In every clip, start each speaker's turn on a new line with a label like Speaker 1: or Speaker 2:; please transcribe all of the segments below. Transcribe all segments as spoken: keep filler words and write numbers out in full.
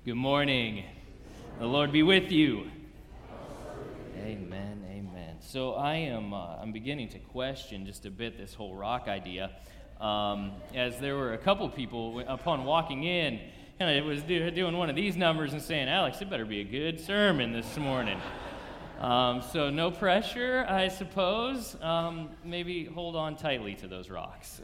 Speaker 1: Good morning. The Lord be with you. Amen, amen. So I am uh, I'm beginning to question just a bit this whole rock idea, um, as there were a couple people, upon walking in, kind of was do, doing one of these numbers and saying, Alex, it better be a good sermon this morning. Um, so no pressure, I suppose. Um, maybe hold on tightly to those rocks.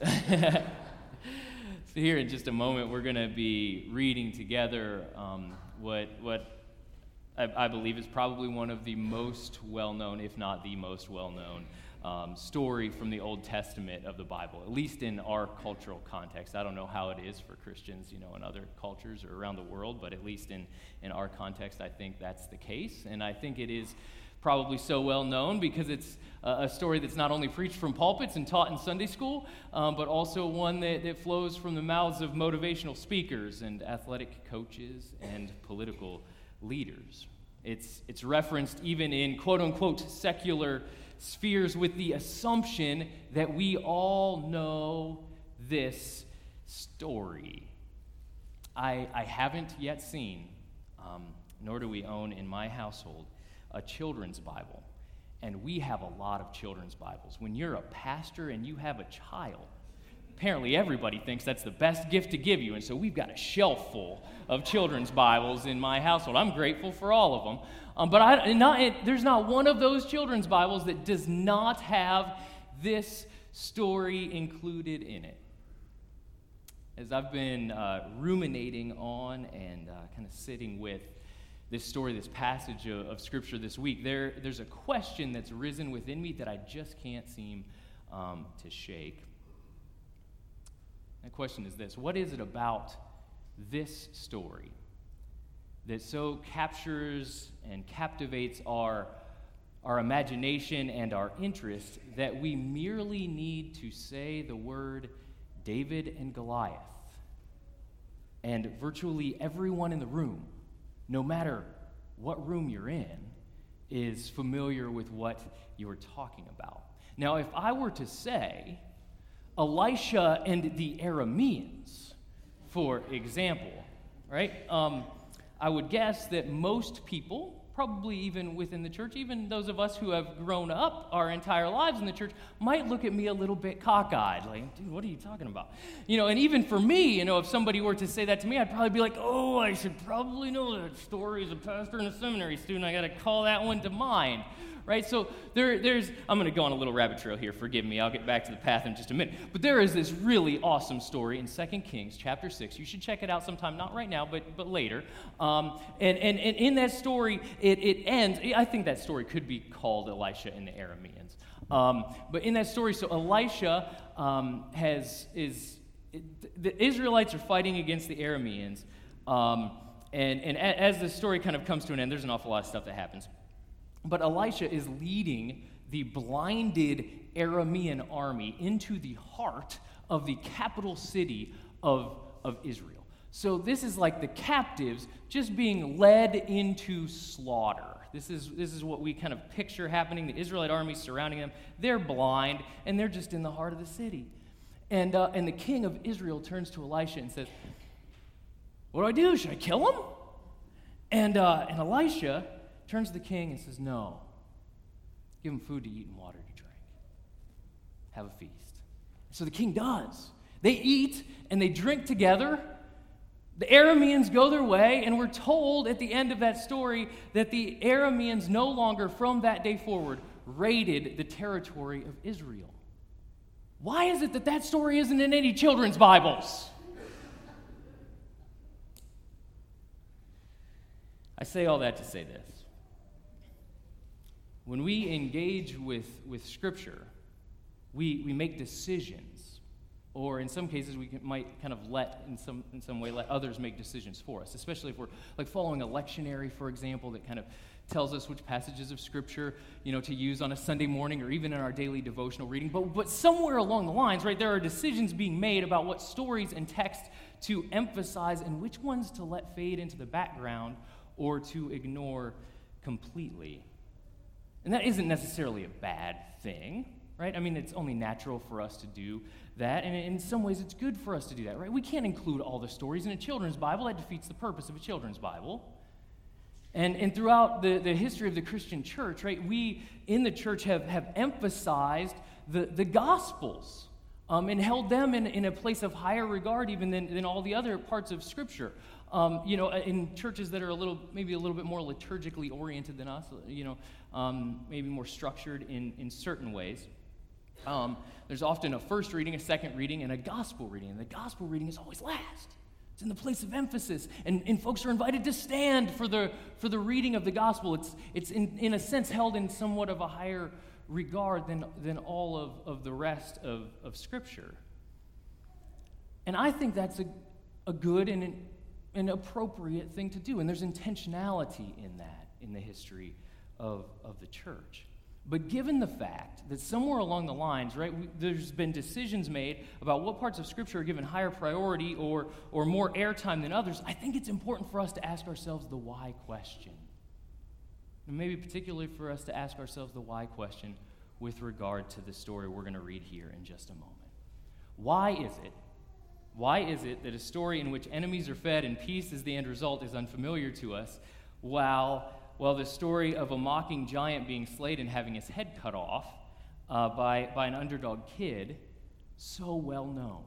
Speaker 1: So here in just a moment, we're going to be reading together um, what what I, I believe is probably one of the most well-known, if not the most well-known, um, story from the Old Testament of the Bible, at least in our cultural context. I don't know how it is for Christians, you know, in other cultures or around the world, but at least in, in our context, I think that's the case. And I think it is probably so well known because it's a story that's not only preached from pulpits and taught in Sunday school, um, but also one that, that flows from the mouths of motivational speakers and athletic coaches and political leaders. It's, it's referenced even in quote-unquote secular spheres with the assumption that we all know this story. I, I haven't yet seen, um, nor do we own in my household, a children's Bible, and we have a lot of children's Bibles. When you're a pastor and you have a child, apparently everybody thinks that's the best gift to give you, and so we've got a shelf full of children's Bibles in my household. I'm grateful for all of them, um, but I, not, it, there's not one of those children's Bibles that does not have this story included in it. As I've been uh, ruminating on and uh, kind of sitting with this story, this passage of, of Scripture this week, there, there's a question that's risen within me that I just can't seem um, to shake. That question is this: what is it about this story that so captures and captivates our, our imagination and our interest that we merely need to say the word David and Goliath, and virtually everyone in the room, no matter what room you're in, is familiar with what you're talking about? Now, if I were to say Elisha and the Arameans, for example, right, um, I would guess that most people, probably even within the church, even those of us who have grown up our entire lives in the church, might look at me a little bit cockeyed, like, dude, what are you talking about? You know, and even for me, you know, if somebody were to say that to me, I'd probably be like, oh, I should probably know that story as a pastor and a seminary student. I got to call that one to mind, right? So there, there's, I'm going to go on a little rabbit trail here. Forgive me. I'll get back to the path in just a minute. But there is this really awesome story in Second Kings chapter six. You should check it out sometime, not right now, but but later. Um, and, and, and in that story, it, it ends, I think that story could be called Elisha and the Arameans. Um, but in that story, so Elisha um, has, is, it, the Israelites are fighting against the Arameans. Um, and, and as the story kind of comes to an end, there's an awful lot of stuff that happens. But Elisha is leading the blinded Aramean army into the heart of the capital city of, of Israel. So this is like the captives just being led into slaughter. This is, this is what we kind of picture happening. The Israelite army surrounding them. They're blind, and they're just in the heart of the city. And, uh, and the king of Israel turns to Elisha and says, what do I do? Should I kill him? And, uh, and Elisha turns to the king and says, no. Give him food to eat and water to drink. Have a feast. So the king does. They eat and they drink together. The Arameans go their way, and we're told at the end of that story that the Arameans no longer, from that day forward, raided the territory of Israel. Why is it that that story isn't in any children's Bibles? I say all that to say this. When we engage with, with Scripture, we, we make decisions, or in some cases we can, might kind of let, in some in some way, let others make decisions for us, especially if we're like following a lectionary, for example, that kind of tells us which passages of Scripture, you know, to use on a Sunday morning or even in our daily devotional reading. But, but somewhere along the lines, right, there are decisions being made about what stories and text to emphasize and which ones to let fade into the background or to ignore completely. And that isn't necessarily a bad thing, right? I mean, it's only natural for us to do that, and in some ways it's good for us to do that, right? We can't include all the stories in a children's Bible. That defeats the purpose of a children's Bible. And, and throughout the, the history of the Christian church, right, we in the church have, have emphasized the, the Gospels um, and held them in, in a place of higher regard even than, than all the other parts of Scripture. Um, you know, in churches that are a little, maybe a little bit more liturgically oriented than us, you know, um, maybe more structured in, in certain ways. Um, there's often a first reading, a second reading, and a gospel reading. And the gospel reading is always last. It's in the place of emphasis, and, and folks are invited to stand for the for the reading of the gospel. It's it's in, in a sense held in somewhat of a higher regard than than all of, of the rest of, of Scripture. And I think that's a, a good and an, an appropriate thing to do, and there's intentionality in that in the history of, of the church. But given the fact that somewhere along the lines, right, we, there's been decisions made about what parts of Scripture are given higher priority or, or more airtime than others, I think it's important for us to ask ourselves the why question. And maybe particularly for us to ask ourselves the why question with regard to the story we're going to read here in just a moment. Why is it, why is it that a story in which enemies are fed and peace is the end result is unfamiliar to us, while Well, the story of a mocking giant being slayed and having his head cut off uh, by, by an underdog kid, so well known?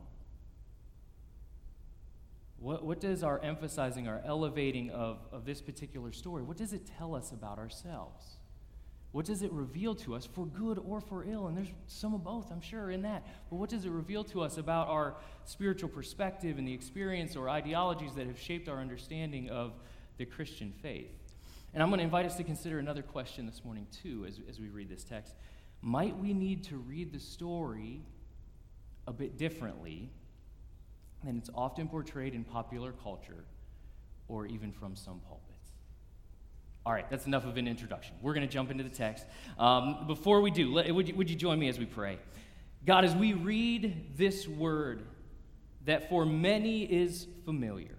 Speaker 1: What, what does our emphasizing, our elevating of, of this particular story, what does it tell us about ourselves? What does it reveal to us, for good or for ill? And there's some of both, I'm sure, in that. But what does it reveal to us about our spiritual perspective and the experience or ideologies that have shaped our understanding of the Christian faith? And I'm going to invite us to consider another question this morning, too, as, as we read this text. Might we need to read the story a bit differently than it's often portrayed in popular culture or even from some pulpits? All right, that's enough of an introduction. We're going to jump into the text. Um, before we do, let, would, you, would you join me as we pray? God, as we read this word that for many is familiar,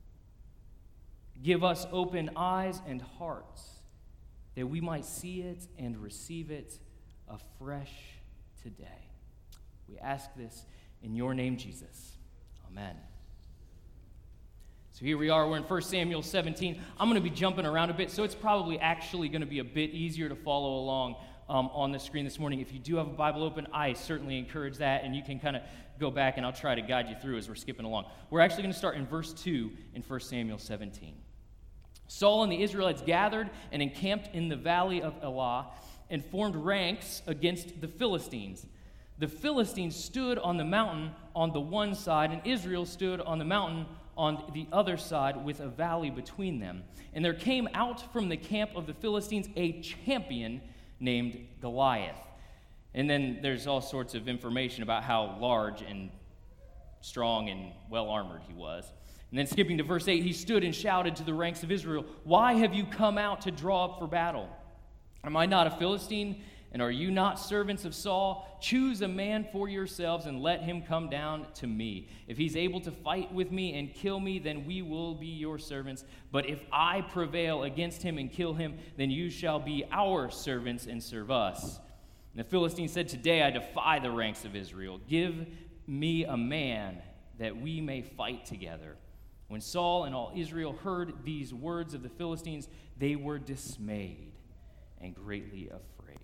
Speaker 1: give us open eyes and hearts that we might see it and receive it afresh today. We ask this in your name, Jesus. Amen. So here we are. We're in First Samuel seventeen. I'm going to be jumping around a bit, so it's probably actually going to be a bit easier to follow along um, on the screen this morning. If you do have a Bible open, I certainly encourage that, and you can kind of go back, and I'll try to guide you through as we're skipping along. We're actually going to start in verse two in First Samuel seventeen. Saul and the Israelites gathered and encamped in the valley of Elah and formed ranks against the Philistines. The Philistines stood on the mountain on the one side, and Israel stood on the mountain on the other side with a valley between them. And there came out from the camp of the Philistines a champion named Goliath. And then there's all sorts of information about how large and strong and well-armored he was. And then skipping to verse eight, he stood and shouted to the ranks of Israel, "Why have you come out to draw up for battle? Am I not a Philistine, and are you not servants of Saul? Choose a man for yourselves and let him come down to me. If he's able to fight with me and kill me, then we will be your servants. But if I prevail against him and kill him, then you shall be our servants and serve us." And the Philistine said, "Today I defy the ranks of Israel. Give me a man that we may fight together." When Saul and all Israel heard these words of the Philistines, they were dismayed and greatly afraid.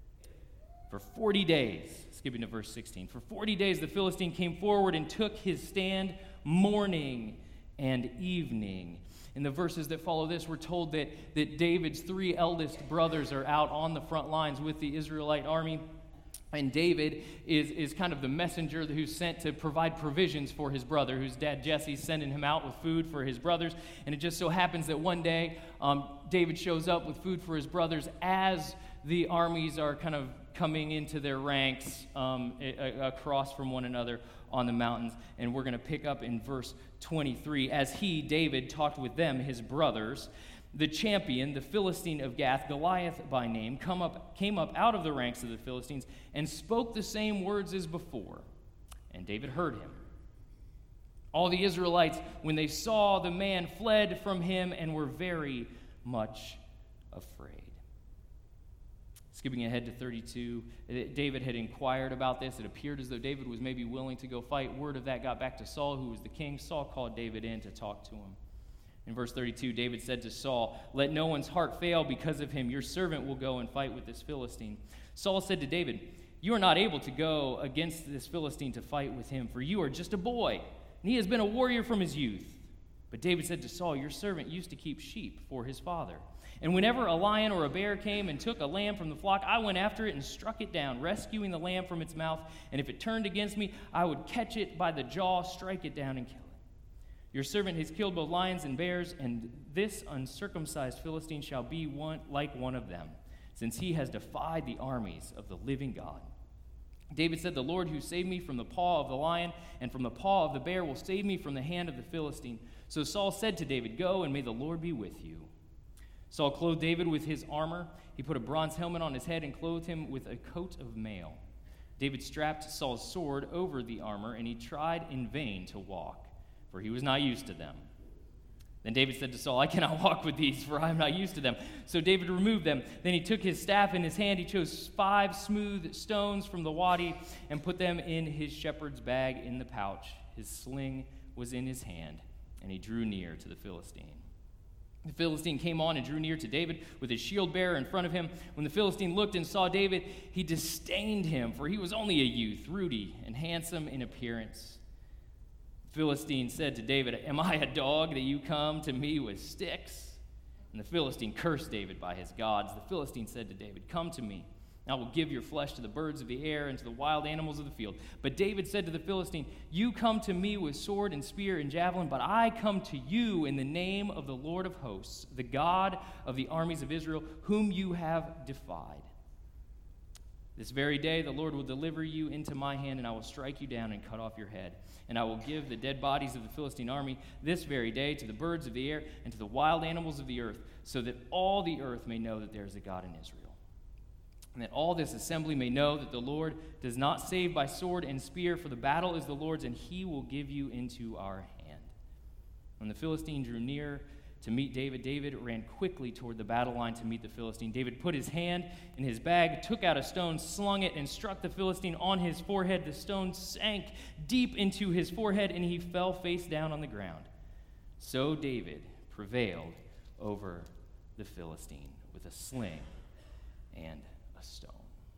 Speaker 1: For forty days, skipping to verse sixteen, for forty days the Philistine came forward and took his stand morning and evening. In the verses that follow this, we're told that, that David's three eldest brothers are out on the front lines with the Israelite army. And David is, is kind of the messenger who's sent to provide provisions for his brother, whose dad Jesse's sending him out with food for his brothers. And it just so happens that one day um, David shows up with food for his brothers as the armies are kind of coming into their ranks um, a, a, across from one another on the mountains. And we're going to pick up in verse twenty-three. As he, David, talked with them, his brothers, the champion, the Philistine of Gath, Goliath by name, come up, came up out of the ranks of the Philistines and spoke the same words as before. And David heard him. All the Israelites, when they saw the man, fled from him and were very much afraid. Skipping ahead to thirty-two, David had inquired about this. It appeared as though David was maybe willing to go fight. Word of that got back to Saul, who was the king. Saul called David in to talk to him. In verse thirty-two, David said to Saul, "Let no one's heart fail because of him. Your servant will go and fight with this Philistine." Saul said to David, "You are not able to go against this Philistine to fight with him, for you are just a boy, and he has been a warrior from his youth." But David said to Saul, "Your servant used to keep sheep for his father. And whenever a lion or a bear came and took a lamb from the flock, I went after it and struck it down, rescuing the lamb from its mouth. And if it turned against me, I would catch it by the jaw, strike it down, and kill it. Your servant has killed both lions and bears, and this uncircumcised Philistine shall be one like one of them, since he has defied the armies of the living God." David said, "The Lord who saved me from the paw of the lion and from the paw of the bear will save me from the hand of the Philistine." So Saul said to David, "Go, and may the Lord be with you." Saul clothed David with his armor. He put a bronze helmet on his head and clothed him with a coat of mail. David strapped Saul's sword over the armor, and he tried in vain to walk, for he was not used to them. Then David said to Saul, "I cannot walk with these, for I am not used to them." So David removed them. Then he took his staff in his hand. He chose five smooth stones from the wadi and put them in his shepherd's bag in the pouch. His sling was in his hand, and he drew near to the Philistine. The Philistine came on and drew near to David with his shield bearer in front of him. When the Philistine looked and saw David, he disdained him, for he was only a youth, ruddy and handsome in appearance. The Philistine said to David, "Am I a dog that you come to me with sticks?" And the Philistine cursed David by his gods. The Philistine said to David, "Come to me. I will give your flesh to the birds of the air and to the wild animals of the field." But David said to the Philistine, "You come to me with sword and spear and javelin, but I come to you in the name of the Lord of hosts, the God of the armies of Israel, whom you have defied. This very day the Lord will deliver you into my hand, and I will strike you down and cut off your head. And I will give the dead bodies of the Philistine army this very day to the birds of the air and to the wild animals of the earth, so that all the earth may know that there is a God in Israel. And that all this assembly may know that the Lord does not save by sword and spear, for the battle is the Lord's, and he will give you into our hand." When the Philistine drew near to meet David, David ran quickly toward the battle line to meet the Philistine. David put his hand in his bag, took out a stone, slung it, and struck the Philistine on his forehead. The stone sank deep into his forehead, and he fell face down on the ground. So David prevailed over the Philistine with a sling and a stone.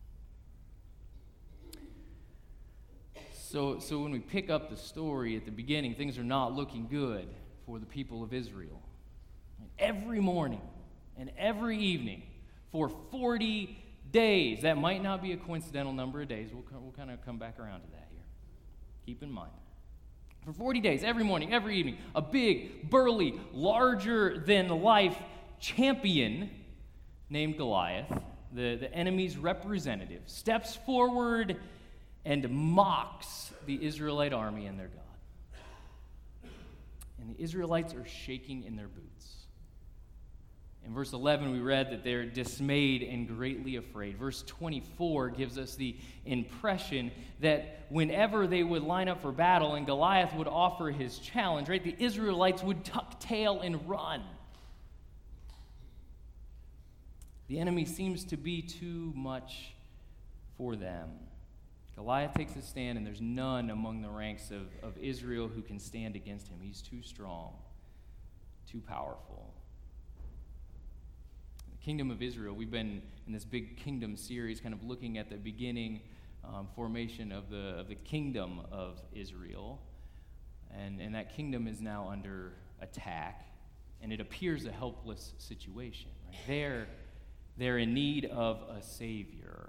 Speaker 1: So, so when we pick up the story at the beginning, things are not looking good for the people of Israel. Every morning and every evening for forty days, that might not be a coincidental number of days. We'll, we'll kind of come back around to that here. Keep in mind. For forty days, every morning, every evening, a big, burly, larger-than-life champion named Goliath, The, the enemy's representative, steps forward and mocks the Israelite army and their God. And the Israelites are shaking in their boots. In verse eleven, we read that they're dismayed and greatly afraid. Verse twenty-four gives us the impression that whenever they would line up for battle and Goliath would offer his challenge, right, the Israelites would tuck tail and run. The enemy seems to be too much for them. Goliath takes a stand, and there's none among the ranks of, of Israel who can stand against him. He's too strong, too powerful. The kingdom of Israel, we've been in this big kingdom series kind of looking at the beginning um, formation of the, of the kingdom of Israel. And, and that kingdom is now under attack, and it appears a helpless situation. Right? They're They're in need of a Savior.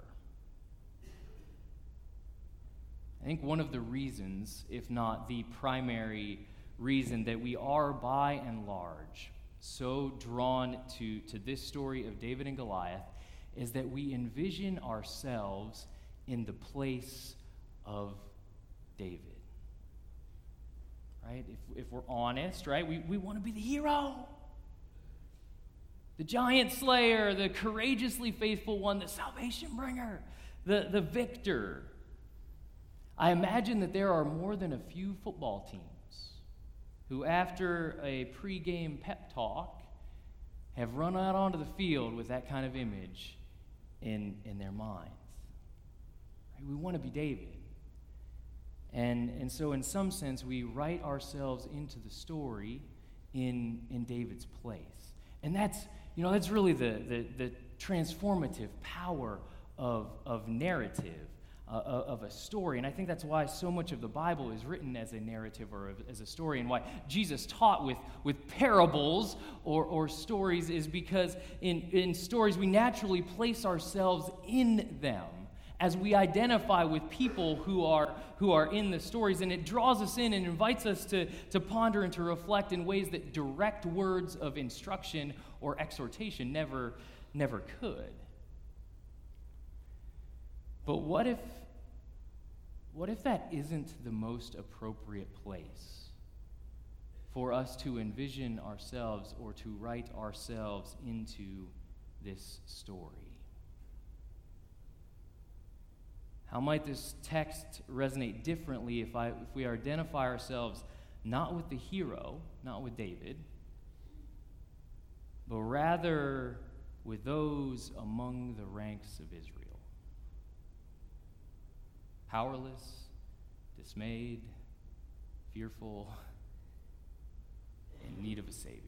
Speaker 1: I think one of the reasons, if not the primary reason, that we are by and large so drawn to, to this story of David and Goliath is that we envision ourselves in the place of David. Right? If, if we're honest, right, we, we want to be the hero. The giant slayer, the courageously faithful one, the salvation bringer, the, the victor. I imagine that there are more than a few football teams who, after a pregame pep talk, have run out onto the field with that kind of image in, in their minds. Right? We want to be David. And, and so in some sense, we write ourselves into the story in, in David's place. And that's, you know, that's really the, the, the transformative power of, of narrative, uh, of a story. And I think that's why so much of the Bible is written as a narrative or as a story, and why Jesus taught with, with parables or, or stories is because in, in stories we naturally place ourselves in them as we identify with people who are who are in the stories, and it draws us in and invites us to, to ponder and to reflect in ways that direct words of instruction or exhortation never, never could. But what if, what if that isn't the most appropriate place for us to envision ourselves or to write ourselves into this story? How might this text resonate differently if, I, if we identify ourselves not with the hero, not with David, but rather with those among the ranks of Israel? Powerless, dismayed, fearful, in need of a Savior.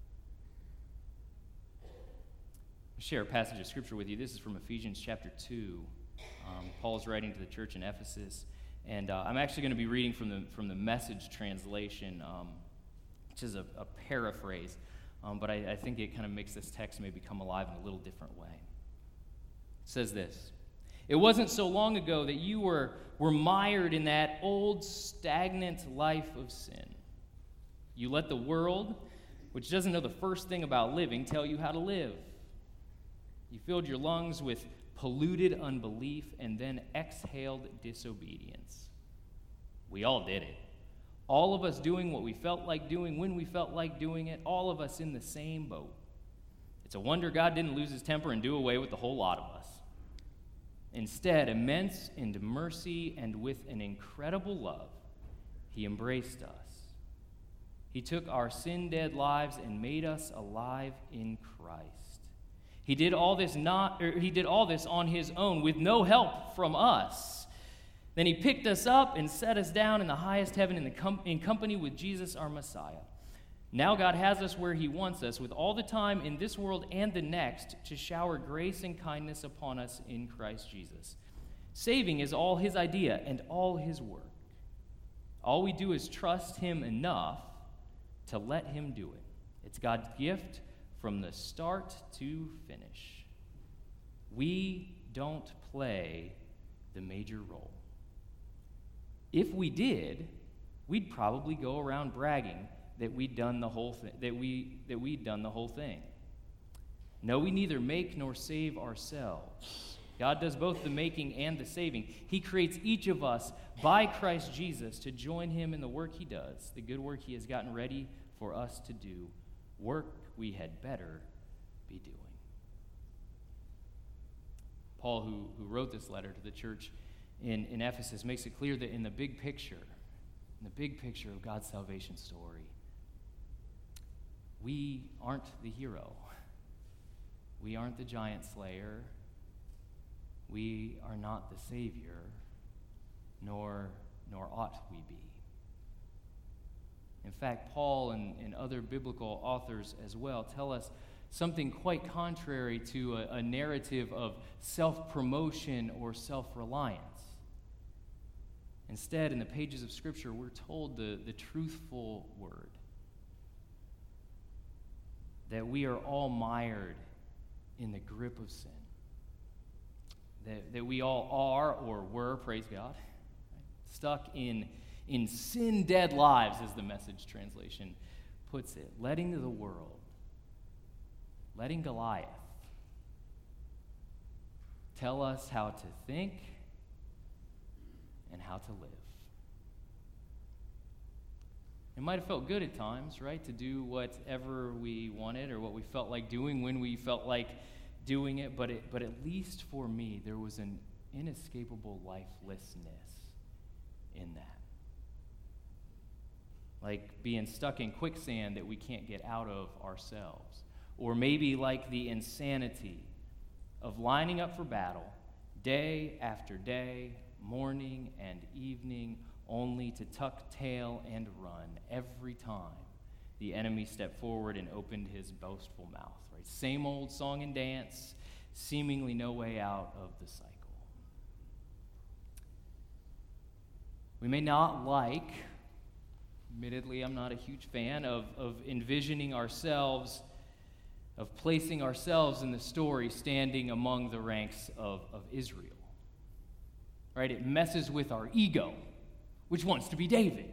Speaker 1: I'll share a passage of Scripture with you. This is from Ephesians chapter two. Um, Paul's writing to the church in Ephesus, and uh, I'm actually going to be reading from the from the Message translation, um, which is a, a paraphrase, um, but I, I think it kind of makes this text maybe come alive in a little different way. It says this: "It wasn't so long ago that you were, were mired in that old stagnant life of sin. You let the world, which doesn't know the first thing about living, tell you how to live. You filled your lungs with polluted unbelief, and then exhaled disobedience. We all did it. All of us doing what we felt like doing when we felt like doing it, all of us in the same boat. It's a wonder God didn't lose his temper and do away with the whole lot of us. Instead, immense in mercy and with an incredible love, he embraced us. He took our sin-dead lives and made us alive in Christ. He did all this not or he did all this on his own with no help from us. Then he picked us up and set us down in the highest heaven in the com- in company with Jesus our Messiah. Now God has us where he wants us, with all the time in this world and the next to shower grace and kindness upon us in Christ Jesus. Saving is all his idea and all his work. All we do is trust him enough to let him do it. It's God's gift from the start to finish. We don't play the major role. If we did, we'd probably go around bragging that we'd done the whole thing, that we that we'd done the whole thing. No, we neither make nor save ourselves. God does both the making and the saving. He creates each of us by Christ Jesus to join him in the work he does, the good work he has gotten ready for us to do, work we had better be doing. Paul, who, who wrote this letter to the church in, in Ephesus, makes it clear that in the big picture, in the big picture of God's salvation story, we aren't the hero. We aren't the giant slayer. We are not the Savior, nor, nor ought we be. In fact, Paul and, and other biblical authors as well tell us something quite contrary to a, a narrative of self-promotion or self-reliance. Instead, in the pages of Scripture, we're told the, the truthful word that we are all mired in the grip of sin. That, that we all are or were, praise God, right, stuck in In sin-dead lives, as the Message translation puts it, letting the world, letting Goliath tell us how to think and how to live. It might have felt good at times, right, to do whatever we wanted or what we felt like doing when we felt like doing it, but it, but at least for me, there was an inescapable lifelessness in that. Like being stuck in quicksand that we can't get out of ourselves. Or maybe like the insanity of lining up for battle day after day, morning and evening, only to tuck tail and run every time the enemy stepped forward and opened his boastful mouth. Right? Same old song and dance, seemingly no way out of the cycle. We may not like, admittedly, I'm not a huge fan of, of envisioning ourselves, of placing ourselves in the story standing among the ranks of, of Israel. Right? It messes with our ego, which wants to be David,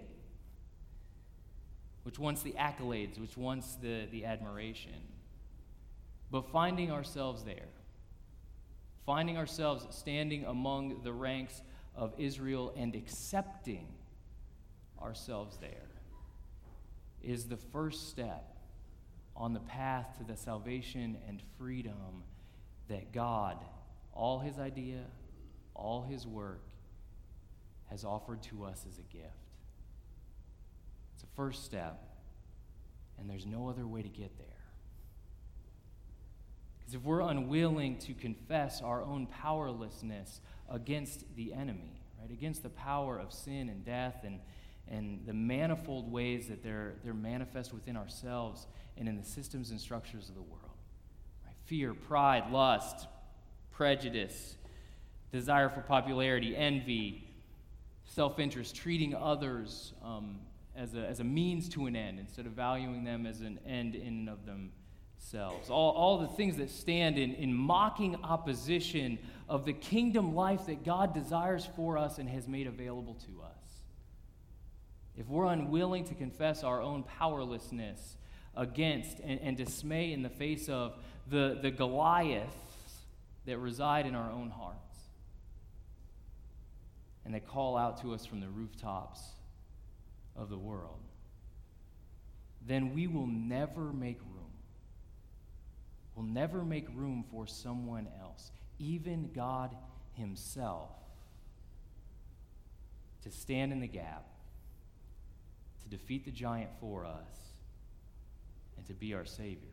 Speaker 1: which wants the accolades, which wants the, the admiration. But finding ourselves there, finding ourselves standing among the ranks of Israel and accepting ourselves there is the first step on the path to the salvation and freedom that God, all his idea, all his work, has offered to us as a gift. It's a first step, and there's no other way to get there. Because if we're unwilling to confess our own powerlessness against the enemy, right, against the power of sin and death and, and the manifold ways that they're, they're manifest within ourselves and in the systems and structures of the world, right? Fear, pride, lust, prejudice, desire for popularity, envy, self-interest, treating others um, as, a, as a means to an end instead of valuing them as an end in and of themselves. All, all the things that stand in, in mocking opposition of the kingdom life that God desires for us and has made available to us. If we're unwilling to confess our own powerlessness against and, and dismay in the face of the, the Goliaths that reside in our own hearts, and they call out to us from the rooftops of the world, then we will never make room. We'll never make room for someone else, even God himself, to stand in the gap, to defeat the giant for us, and to be our Savior.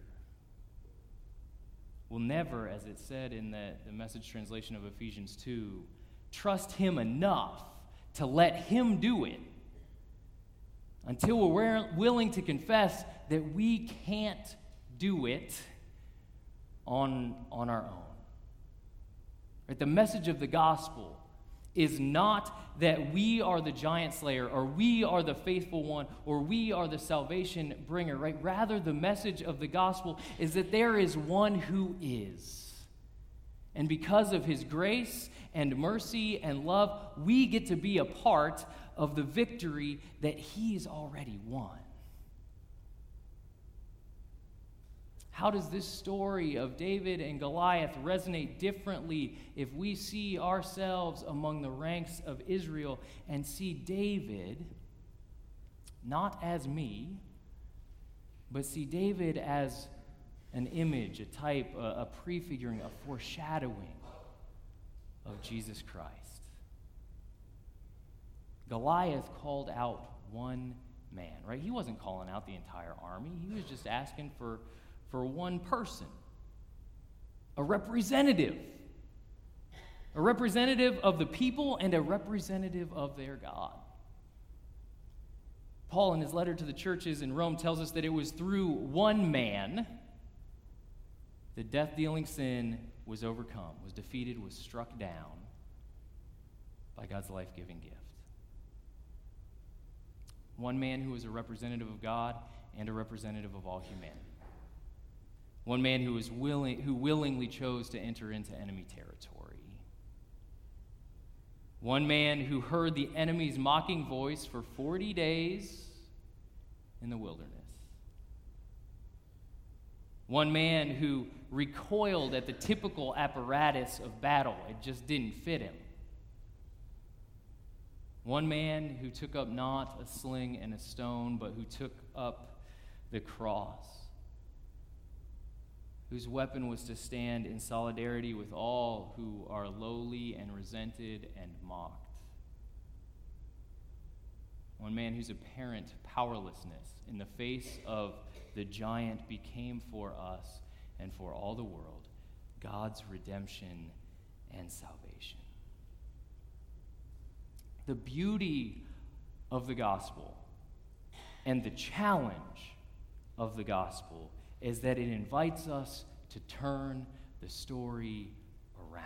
Speaker 1: We'll never, as it said in the, the Message translation of Ephesians two, trust him enough to let him do it until we're willing to confess that we can't do it on, on our own. Right? The message of the gospel is not that we are the giant slayer or we are the faithful one or we are the salvation bringer, right? Rather, the message of the gospel is that there is one who is. And because of his grace and mercy and love, we get to be a part of the victory that he's already won. How does this story of David and Goliath resonate differently if we see ourselves among the ranks of Israel and see David not as me, but see David as an image, a type, a, a prefiguring, a foreshadowing of Jesus Christ? Goliath called out one man, right? He wasn't calling out the entire army. He was just asking for for one person, a representative, a representative of the people and a representative of their God. Paul, in his letter to the churches in Rome, tells us that it was through one man that death-dealing sin was overcome, was defeated, was struck down by God's life-giving gift. One man who was a representative of God and a representative of all humanity. One man who was willing, who willingly chose to enter into enemy territory. One man who heard the enemy's mocking voice for forty days in the wilderness. One man who recoiled at the typical apparatus of battle. It just didn't fit him. One man who took up not a sling and a stone, but who took up the cross, whose weapon was to stand in solidarity with all who are lowly and resented and mocked. One man whose apparent powerlessness in the face of the giant became for us and for all the world God's redemption and salvation. The beauty of the gospel and the challenge of the gospel is that it invites us to turn the story around.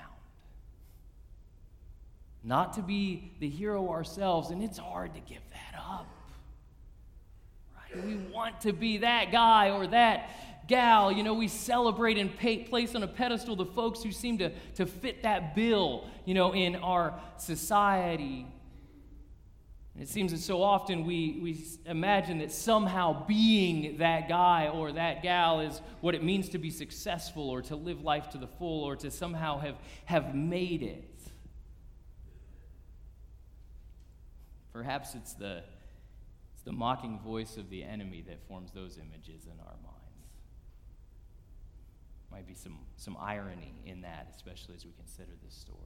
Speaker 1: Not to be the hero ourselves, and it's hard to give that up. Right? We want to be that guy or that gal. You know, we celebrate and pay, place on a pedestal the folks who seem to, to fit that bill, you know, in our society. And it seems that so often we, we imagine that somehow being that guy or that gal is what it means to be successful or to live life to the full or to somehow have, have made it. Perhaps it's the, it's the mocking voice of the enemy that forms those images in our minds. Might be some, some irony in that, especially as we consider this story.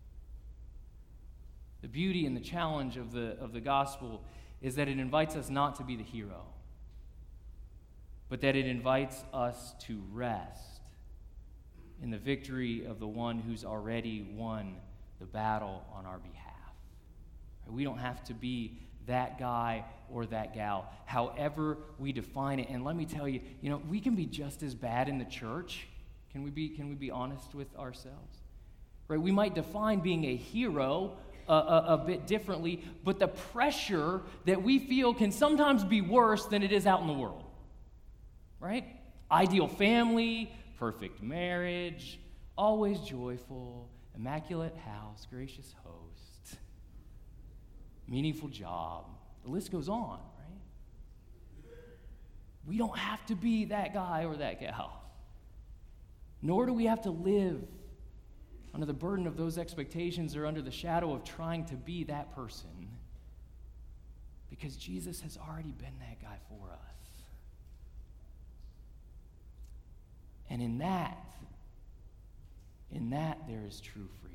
Speaker 1: The beauty and the challenge of the, of the gospel is that it invites us not to be the hero, but that it invites us to rest in the victory of the one who's already won the battle on our behalf. We don't have to be that guy or that gal, however we define it. And let me tell you, you know, we can be just as bad in the church. Can we be, can we be honest with ourselves? Right? We might define being a hero a, a, a bit differently, but the pressure that we feel can sometimes be worse than it is out in the world. Right? Ideal family, perfect marriage, always joyful, immaculate house, gracious host. Meaningful job. The list goes on, right? We don't have to be that guy or that gal. Nor do we have to live under the burden of those expectations or under the shadow of trying to be that person, because Jesus has already been that guy for us. And in that, in that there is true freedom.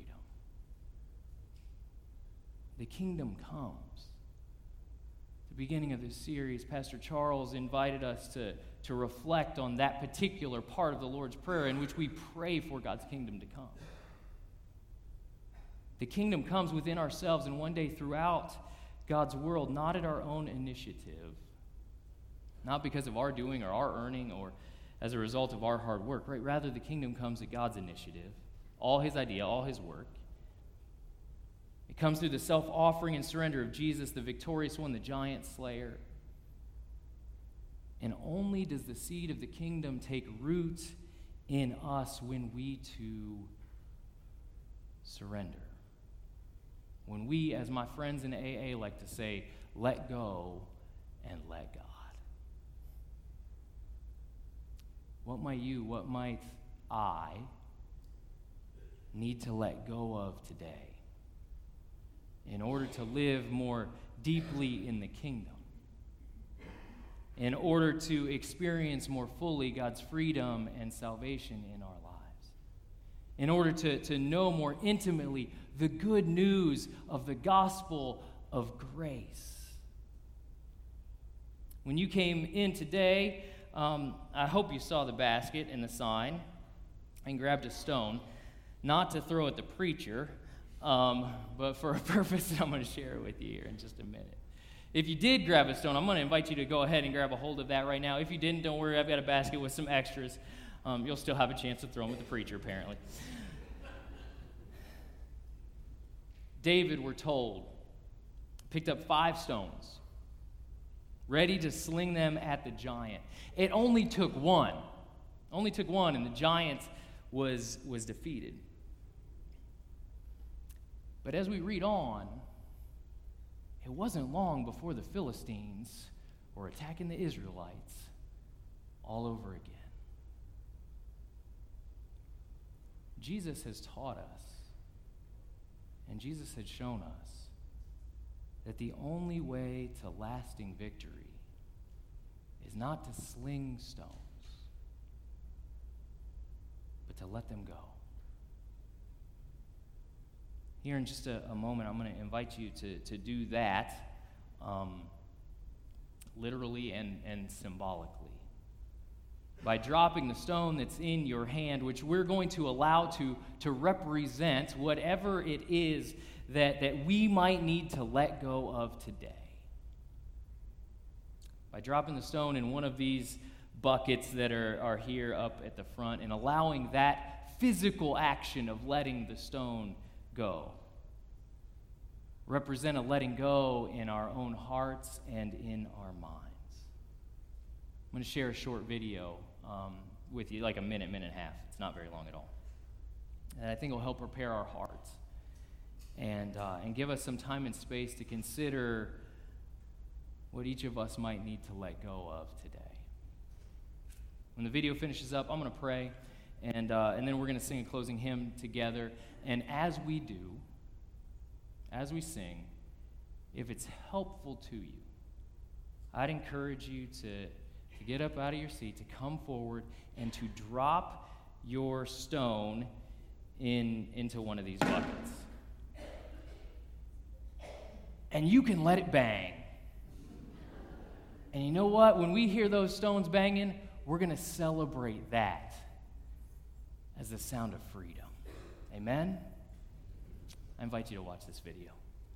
Speaker 1: The kingdom comes. At the beginning of this series, Pastor Charles invited us to, to reflect on that particular part of the Lord's Prayer in which we pray for God's kingdom to come. The kingdom comes within ourselves and one day throughout God's world, not at our own initiative, not because of our doing or our earning or as a result of our hard work, right? Rather, the kingdom comes at God's initiative, all his idea, all his work. It comes through the self-offering and surrender of Jesus, the victorious one, the giant slayer. And only does the seed of the kingdom take root in us when we too surrender. When we, as my friends in A A like to say, let go and let God. What might you, what might I need to let go of today in order to live more deeply in the kingdom, in order to experience more fully God's freedom and salvation in our lives, in order to, to know more intimately the good news of the gospel of grace? When you came in today, um, I hope you saw the basket and the sign and grabbed a stone, not to throw at the preacher, Um, but for a purpose that I'm going to share with you here in just a minute. If you did grab a stone, I'm going to invite you to go ahead and grab a hold of that right now. If you didn't, don't worry, I've got a basket with some extras. Um, you'll still have a chance to throw them at the preacher, apparently. David, we're told, picked up five stones, ready to sling them at the giant. It only took one. Only took one, and the giant was, was defeated. But as we read on, it wasn't long before the Philistines were attacking the Israelites all over again. Jesus has taught us, and Jesus had shown us, that the only way to lasting victory is not to sling stones, but to let them go. Here in just a, a moment, I'm going to invite you to, to do that, um, literally and, and symbolically. by dropping the stone that's in your hand, which we're going to allow to, to represent whatever it is that, that we might need to let go of today. By dropping the stone in one of these buckets that are, are here up at the front and allowing that physical action of letting the stone go. Represent a letting go in our own hearts and in our minds. I'm going to share a short video um, with you, like a minute, minute and a half. It's not very long at all. And I think it will help prepare our hearts and, uh, and give us some time and space to consider what each of us might need to let go of today. When the video finishes up, I'm going to pray, and, uh, and then we're going to sing a closing hymn together. And as we do, as we sing, if it's helpful to you, I'd encourage you to, to get up out of your seat, to come forward, and to drop your stone in into one of these buckets. And you can let it bang. And you know what? When we hear those stones banging, we're going to celebrate that as the sound of freedom. Amen? I invite you to watch this video.